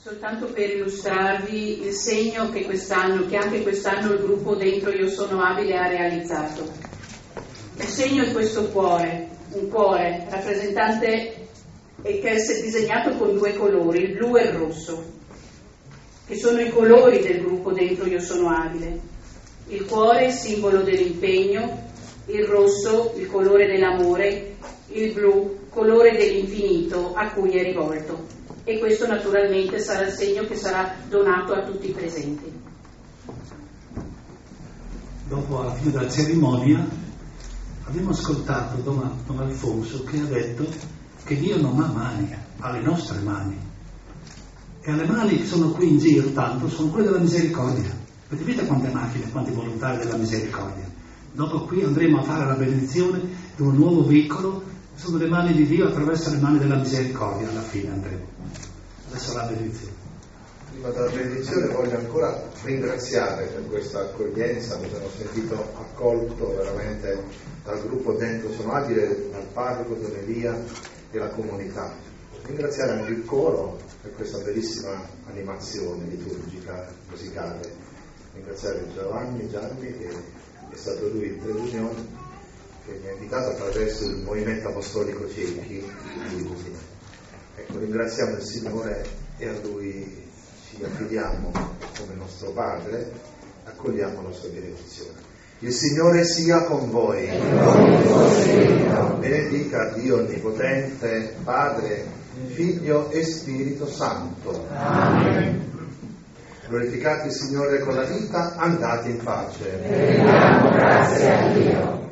Soltanto per illustrarvi il segno che anche quest'anno il gruppo Dentro Io Sono Abile ha realizzato. Il segno è questo cuore, un cuore rappresentante e che è disegnato con due colori, il blu e il rosso, che sono i colori del gruppo Dentro Io Sono Abile. Il cuore è il simbolo dell'impegno, il rosso il colore dell'amore, il blu colore dell'infinito a cui è rivolto. E questo naturalmente sarà il segno che sarà donato a tutti i presenti. Dopo, alla fine della cerimonia, abbiamo ascoltato Don Alfonso che ha detto che Dio non ha mani, ha le nostre mani. E alle mani che sono qui in giro tanto sono quelle della misericordia. Vedete quante macchine, quanti volontari della misericordia. Dopo qui andremo a fare la benedizione di un nuovo veicolo. Sono le mani di Dio attraverso le mani della misericordia, alla fine andremo. Adesso la benedizione. Prima della benedizione voglio ancora ringraziare per questa accoglienza, mi sono sentito accolto veramente dal gruppo Dentro Sono Abile, dal parroco, Don Elia e la comunità. Ringraziare anche il coro per questa bellissima animazione liturgica, musicale. Ringraziare Gianni che è stato lui in prelusione, che mi ha invitato attraverso il movimento apostolico Ciechi. Ecco, ringraziamo il Signore e a Lui ci affidiamo come nostro Padre, accogliamo la sua benedizione. Il Signore sia con voi. Benedica Dio Onnipotente, Padre, Figlio e Spirito Santo. Amen. Glorificate il Signore con la vita, andate in pace. Rendiamo grazie a Dio.